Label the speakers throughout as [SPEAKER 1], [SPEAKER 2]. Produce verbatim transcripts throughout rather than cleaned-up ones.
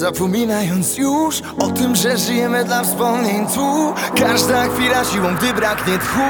[SPEAKER 1] Zapominając już o tym, że żyjemy dla wspomnień tu. Każda chwila siłą, gdy braknie tchu.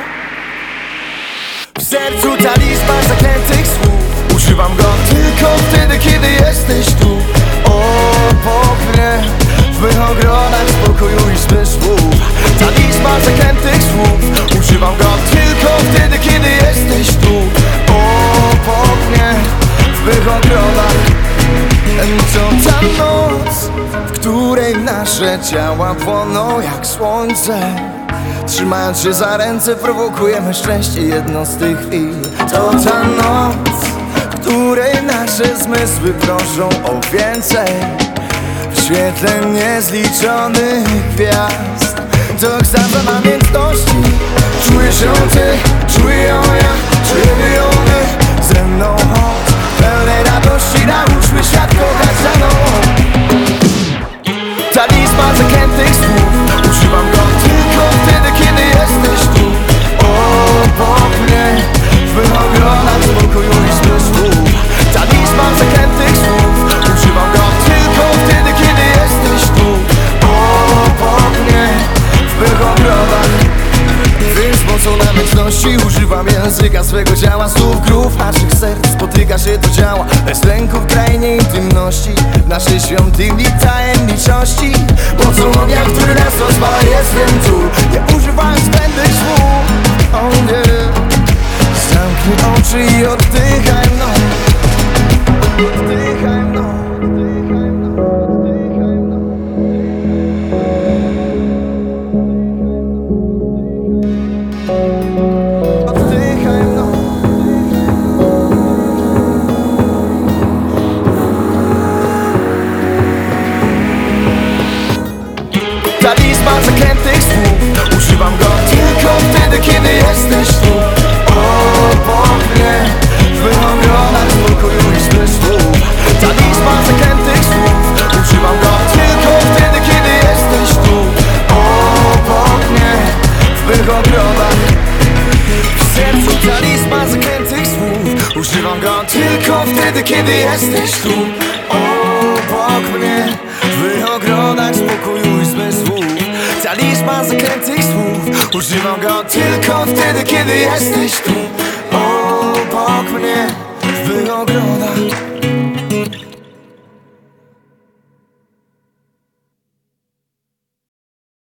[SPEAKER 1] W sercu talizman zaklętych słów. Używam go tylko wtedy, kiedy jesteś tu. Obok mnie, w mych ogrodach spokoju i zmysłu. Talizman zaklętych słów. Używam go tylko wtedy, kiedy jesteś tu. Obok mnie, w mych ogrodach. To ta noc, w której nasze ciała płoną jak słońce. Trzymając się za ręce prowokujemy szczęście, jedno z tych chwil. To ta noc, w której nasze zmysły proszą o więcej. W świetle niezliczonych gwiazd. To kształt namiętności. Czujesz ją ty, czuję ją ja, czujemy ją my. Ze mną chodź, pełnej radości, nauczmy świat kochać za mną. Talizman zaklętych słów. Używam go tylko wtedy, kiedy jesteś tu. Obok mnie, w mych ogrodach spokoju i zmysłu. Talizman zaklętych słów. Używam go tylko wtedy, kiedy jesteś tu. Obok mnie, w mych ogrodach. Więc mocą namiętności używam języka swego ciała. Słów grów naszych serc spotyka się, to działa. Bez lęku w krainie intymności, w naszej świątyni tajemniczości. Mocą ognia, który nas rozpala, jestem tu. Nie używając zbędnych słów. Oh yeah. Zamknij oczy i oddychaj mną. Oddychaj mną. Talizman zaklętych słów. Używam go tylko wtedy, kiedy jesteś tu. Obok mnie, w mych ogrodach spokoju i zmysłu. Talizman zaklętych słów. Używam go tylko wtedy, kiedy jesteś tu. Obok mnie, w mych ogrodach. W sercu talizman zaklętych słów. Używam go tylko wtedy, kiedy jesteś tu. Obok mnie, w mych ogrodach spokoju i zmysłu. Talizman zaklętych słów. Używam go tylko wtedy, kiedy jesteś tu.